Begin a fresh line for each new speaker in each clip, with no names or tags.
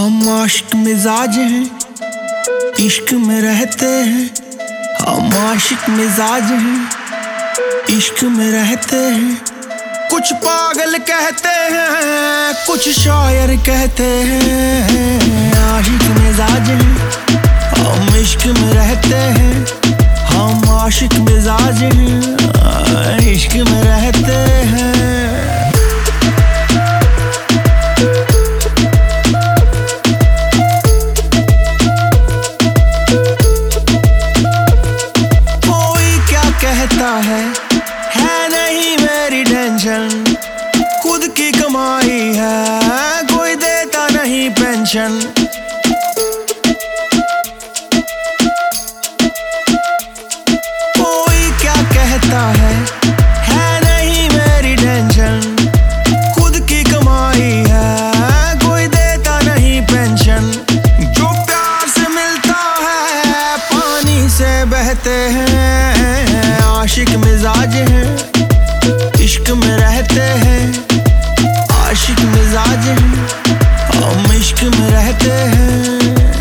हम आशिक मिजाज हैं, इश्क में रहते हैं। हम आशिक मिजाज हैं, इश्क में रहते हैं। कुछ पागल कहते हैं, कुछ शायर कहते हैं। आशिक मिजाज हैं, हम इश्क में रहते हैं। हम आशिक मिजाज हैं, इश्क में रहते हैं। है नहीं मेरी टेंशन, खुद की कमाई है, कोई देता नहीं पेंशन। कोई क्या कहता है नहीं मेरी टेंशन, खुद की कमाई है, कोई देता नहीं पेंशन। जो प्यार से मिलता है पानी से बहते हैं। आशिक मिजाज हैं, इश्क में रहते हैं। आशिक मिजाज हैं, हम इश्क में रहते हैं।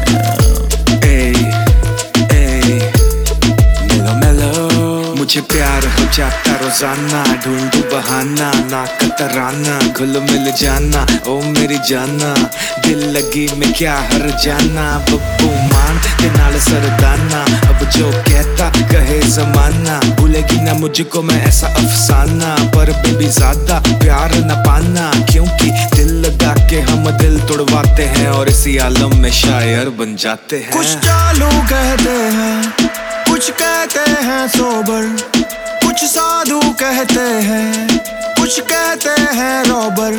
मुझे प्यार हो जाता रोजाना, ढूंढू बहाना ना कतराना, घुल मिल जाना ओ मेरी जाना। दिल लगी में क्या हर जाना, बब्बू मान ते नाल सरदाना। अब जो कहता कहे जमाना, भूलेगी ना मुझको मैं ऐसा अफसाना। पर बेबी ज्यादा प्यार न पाना, क्योंकि दिल लगा के हम दिल तोड़वाते हैं और इसी आलम में शायर बन जाते हैं।
कुछ चालू कहते हैं, कुछ कहते हैं सोबर, कुछ साधु कहते हैं, कुछ कहते हैं रॉबर।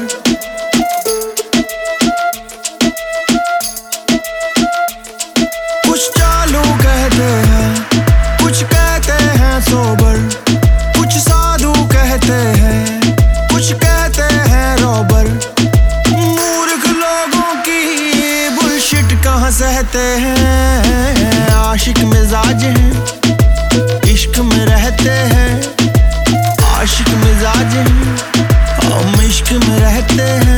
कुछ चालू कहते हैं, कुछ कहते हैं सोबर, कुछ साधु कहते हैं, कुछ कहते हैं रॉबर। मूर्ख लोगों की बुलशिट कहाँ सहते हैं। आशिक मिजाज हैं, इश्क में रहते हैं। आशिक मिजाज हैं, हम इश्क में रहते हैं।